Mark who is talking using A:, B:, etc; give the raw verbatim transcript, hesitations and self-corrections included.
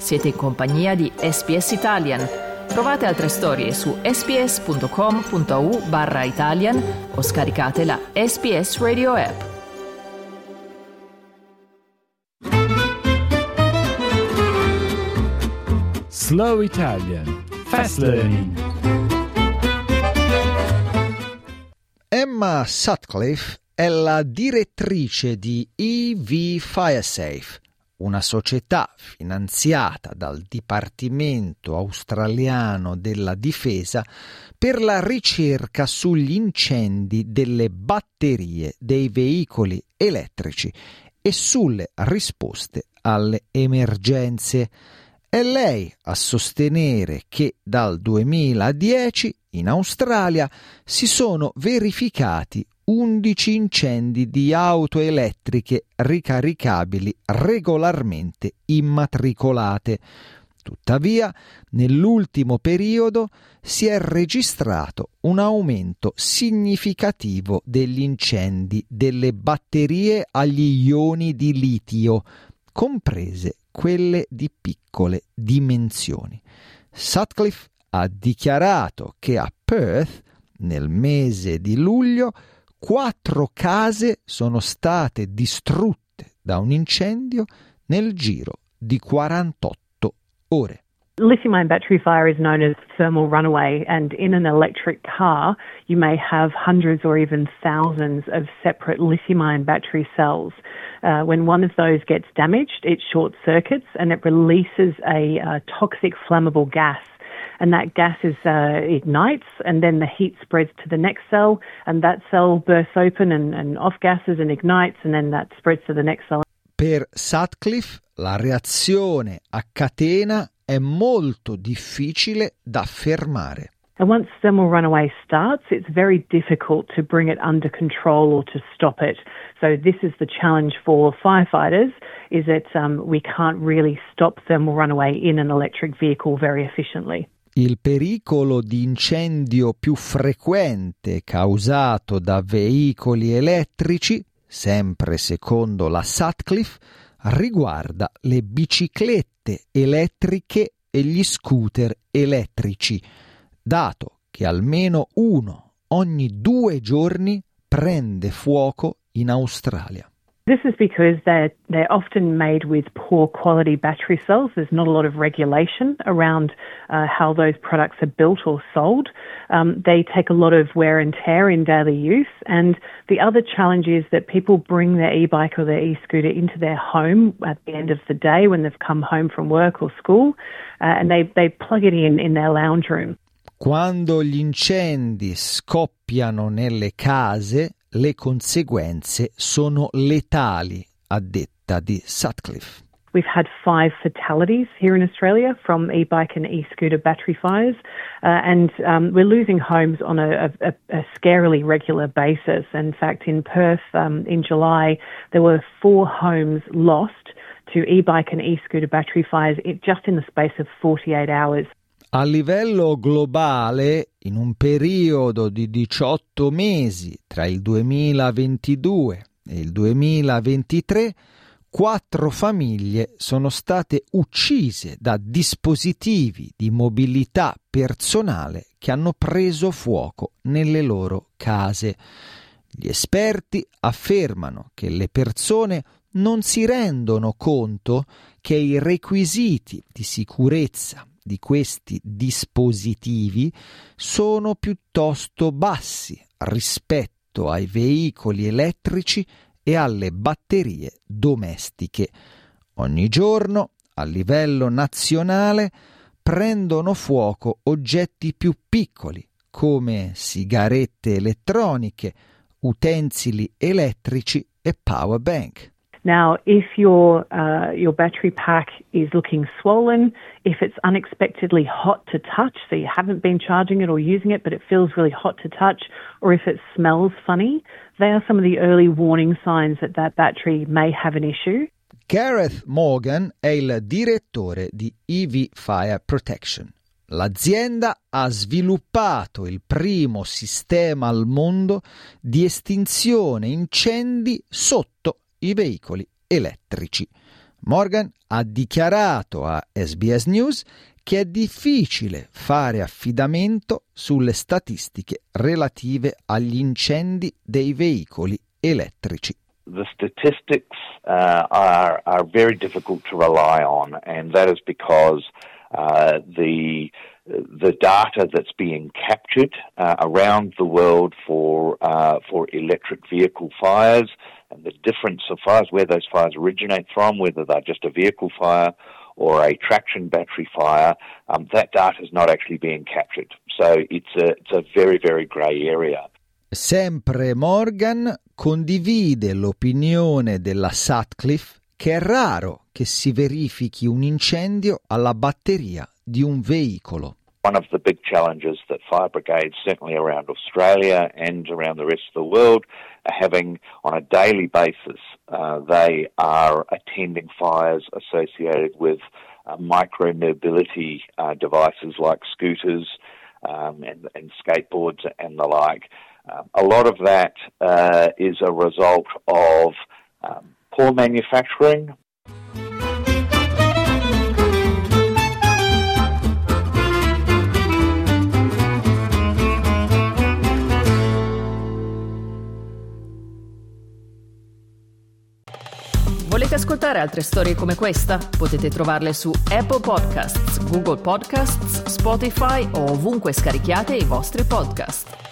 A: Siete in compagnia di S B S Italian. Trovate altre storie su sbs.com.au barra Italian o scaricate la S B S Radio app.
B: Slow Italian Fast Learning.
C: Emma Sutcliffe è la direttrice di E V FireSafe, una società finanziata dal Dipartimento australiano della difesa per la ricerca sugli incendi delle batterie dei veicoli elettrici e sulle risposte alle emergenze. È lei a sostenere che dal duemiladieci in Australia si sono verificati undici incendi di auto elettriche ricaricabili regolarmente immatricolate. Tuttavia, nell'ultimo periodo si è registrato un aumento significativo degli incendi delle batterie agli ioni di litio, comprese quelle di piccole dimensioni. Sutcliffe ha dichiarato che a Perth, nel mese di luglio, quattro case sono state distrutte da un incendio nel giro di quarantotto ore.
D: Lithium-ion battery fire is known as thermal runaway, and in an electric car you may have hundreds or even thousands of separate lithium-ion battery cells. Uh, when one of those gets damaged, it short circuits and it releases a uh, toxic flammable gas. And that gas is, uh, ignites, and then the heat spreads to the next cell, and that cell bursts open and, and off gases and ignites, and then that spreads to the next cell.
C: Per Sutcliffe la reazione a catena è molto difficile da fermare.
D: And once thermal runaway starts, it's very difficult to bring it under control or to stop it. So this is the challenge for firefighters, is that um, we can't really stop thermal runaway in an electric vehicle very efficiently.
C: Il pericolo di incendio più frequente causato da veicoli elettrici, sempre secondo la Sutcliffe, riguarda le biciclette elettriche e gli scooter elettrici, dato che almeno uno ogni due giorni prende fuoco in Australia.
D: This is because they're, they're often made with poor quality battery cells. There's not a lot of regulation around uh, how those products are built or sold. Um, they take a lot of wear and tear in daily use. And the other challenge is that people bring their e-bike or their e-scooter into their home at the end of the day when they've come home from work or school, uh, and they, they plug it in in their lounge room.
C: Quando gli incendi scoppiano nelle case, le conseguenze sono letali, a detta di Sutcliffe.
D: We've had five fatalities here in Australia from e-bike and e-scooter battery fires, uh, and um, we're losing homes on a, a, a scarily regular basis. In fact, in Perth um, in July, there were four homes lost to e-bike and e-scooter battery fires just in the space of forty-eight hours.
C: A livello globale, in un periodo di diciotto mesi tra il duemilaventidue e il duemilaventitré, quattro famiglie sono state uccise da dispositivi di mobilità personale che hanno preso fuoco nelle loro case. Gli esperti affermano che le persone non si rendono conto che i requisiti di sicurezza di questi dispositivi sono piuttosto bassi rispetto ai veicoli elettrici e alle batterie domestiche. Ogni giorno, a livello nazionale, prendono fuoco oggetti più piccoli, come sigarette elettroniche, utensili elettrici e power bank.
D: Now, if your uh, your battery pack is looking swollen, if it's unexpectedly hot to touch, so you haven't been charging it or using it, but it feels really hot to touch, or if it smells funny, they are some of the early warning signs that that battery may have an issue.
C: Gareth Morgan è il direttore di E V Fire Protection. L'azienda ha sviluppato il primo sistema al mondo di estinzione incendi sotto i veicoli elettrici. Morgan ha dichiarato a S B S News che è difficile fare affidamento sulle statistiche relative agli incendi dei veicoli elettrici.
E: The statistics uh, are are very difficult to rely on, and that is because uh, the the data that's being captured uh, around the world for uh, for electric vehicle fires and the difference of fires, where those fires originate from, whether they're just a vehicle fire or a traction battery fire, um, that data is not actually being captured. So it's a, it's a very, very grey area.
C: Sempre Morgan condivide l'opinione della Sutcliffe che è raro che si verifichi un incendio alla batteria di un veicolo.
E: One of the big challenges that fire brigades, certainly around Australia and around the rest of the world, are having on a daily basis. Uh, they are attending fires associated with uh, micro-mobility uh, devices like scooters um, and, and skateboards and the like. Um, a lot of that uh, is a result of um, poor manufacturing.
A: Volete ascoltare altre storie come questa? Potete trovarle su Apple Podcasts, Google Podcasts, Spotify o ovunque scarichiate i vostri podcast.